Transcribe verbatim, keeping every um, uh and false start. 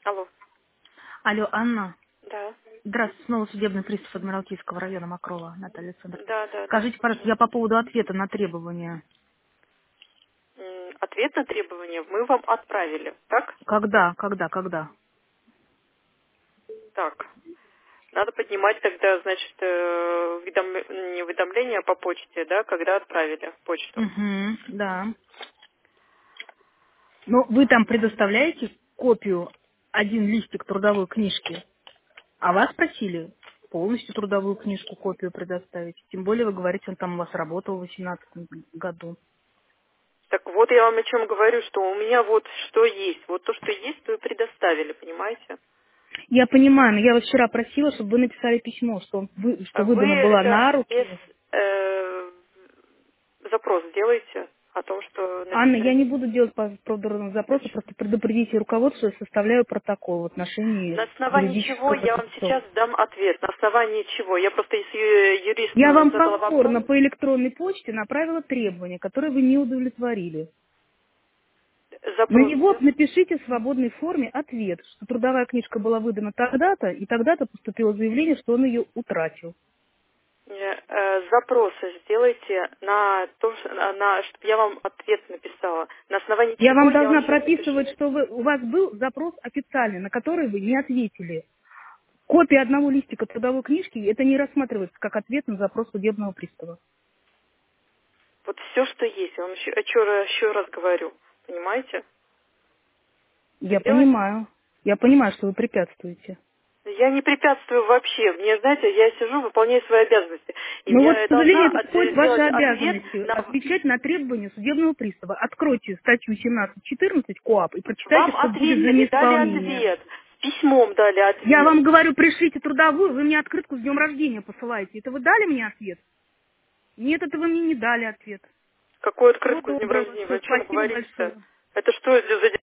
Алло. Алло, Анна. Да. Здравствуйте, снова судебный пристав Адмиралтейского района Мокрова, Наталья Александровна. Да, да, да. Скажите, пожалуйста, я по поводу ответа на требования. М, Ответ на требования мы вам отправили, так? Когда, когда, когда? Так. Надо поднимать тогда, значит, э, уведом- не уведомление по почте, да, когда отправили почту. Угу, да. Ну, вы там предоставляете копию, один листик трудовой книжки, а вас просили полностью трудовую книжку, копию предоставить. Тем более вы говорите, он там у вас работал в восемнадцатом году. Так вот я вам о чем говорю, что у меня вот что есть. Вот то, что есть, то и предоставили, понимаете? Я понимаю, но я вас вчера просила, чтобы вы написали письмо, что, вы, что А Вы выдано было это на без руки. э, запрос сделайте о том, что Анна, я написали. не буду делать по поводу запроса, просто предупредите руководство, что я составляю протокол в На отношении основании чего юридического я вам лица. сейчас дам ответ? На основании чего? Я просто если ю- Я юристу вам задала вопрос. повторно по электронной почте направила требования, которые вы не удовлетворили. На Запрос, него да? напишите в свободной форме ответ, что трудовая книжка была выдана тогда-то, и тогда-то поступило заявление, что он ее утратил. Э, э, Запросы сделайте на то, ш- на, на- чтобы я вам ответ написала. На основании Я чего вам я вам должна сейчас напишу? прописывать, что вы, у вас был запрос официальный, на который вы не ответили. Копия одного листика трудовой книжки, это не рассматривается как ответ на запрос судебного пристава. Вот все, что есть, я вам еще, еще раз еще раз говорю. Понимаете? Я Сделать? понимаю. Я понимаю, что вы препятствуете. Я не препятствую вообще. Мне, знаете, я сижу, выполняю свои обязанности. И Но вот, к я должна сожалению, это от- входит в ваши сделать ответ обязанности на отвечать на требования судебного пристава. Откройте статью семнадцать четырнадцать КоАП и прочитайте, Вам что будет за ответили, дали неисполнение. ответ. С письмом дали Я ответ. вам говорю, пришлите трудовую, вы мне открытку с днем рождения посылаете. Это вы дали мне ответ? Нет, это вы мне не дали ответ. Какую Всего открытку с днем доброго. рождения? Вы Все, о чем спасибо говорите-то? большое. Это что это за